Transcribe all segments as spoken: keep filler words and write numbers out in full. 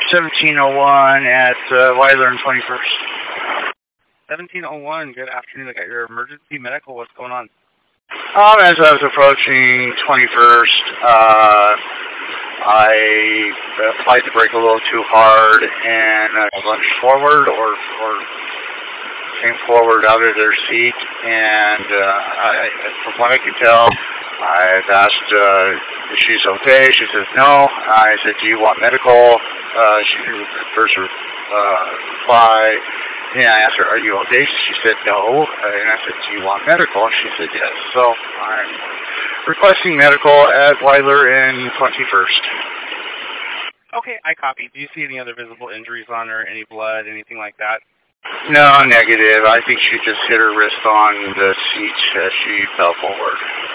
seventeen oh one at uh, Weiler and twenty-first. seventeen oh one, good afternoon. I got your emergency medical. What's going on? Um, as I was approaching twenty-first, uh, I applied the brake a little too hard and uh, lunged forward or, or came forward out of their seat. And uh, I, from what I could tell, I've asked uh, if she's okay. She says no. I said, do you want medical? Uh, she first uh, reply. And I asked her, are you okay? She said no. And I said, do you want medical? She said yes. So I'm requesting medical at Weiler and twenty-first. Okay, I copy. Do you see any other visible injuries on her? Any blood, anything like that? No, negative. I think she just hit her wrist on the seat as she fell forward.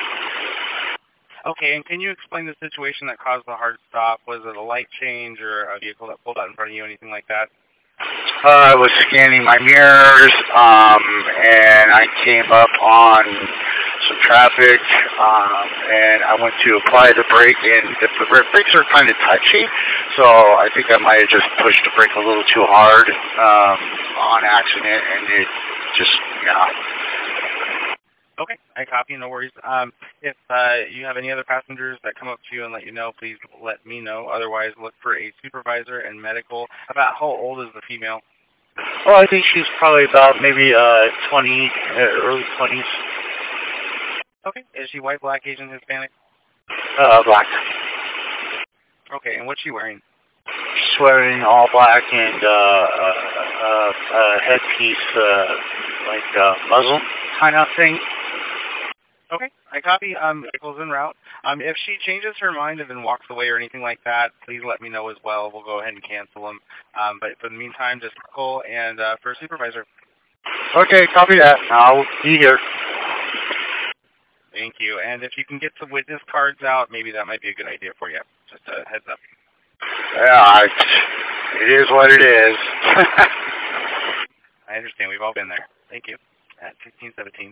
Okay, and can you explain the situation that caused the hard stop? Was it a light change or a vehicle that pulled out in front of you, anything like that? Uh, I was scanning my mirrors, um, and I came up on some traffic, um, and I went to apply the brake, and the, the brakes are kind of touchy, so I think I might have just pushed the brake a little too hard um, on accident, and it just, yeah. Okay, I copy, no worries. Um, if uh, you have any other passengers that come up to you and let you know, please let me know. Otherwise, look for a supervisor and medical. About how old is the female? Well, I think she's probably about maybe uh, twenty, uh, early twenties. Okay, is she white, black, Asian, Hispanic? Uh, black. Okay, and what's she wearing? She's wearing all black and uh, uh, uh, uh, headpiece, uh, like uh, muzzle kind of thing. Okay, I copy. Um, vehicle's en route. Um, if she changes her mind and then walks away or anything like that, please let me know as well. We'll go ahead and cancel them. Um, but for the meantime, just call and uh, for a supervisor. Okay, copy that. I'll be here. Thank you. And if you can get some witness cards out, maybe that might be a good idea for you. Just a heads up. Yeah, it is what it is. I understand. We've all been there. Thank you. At sixteen seventeen.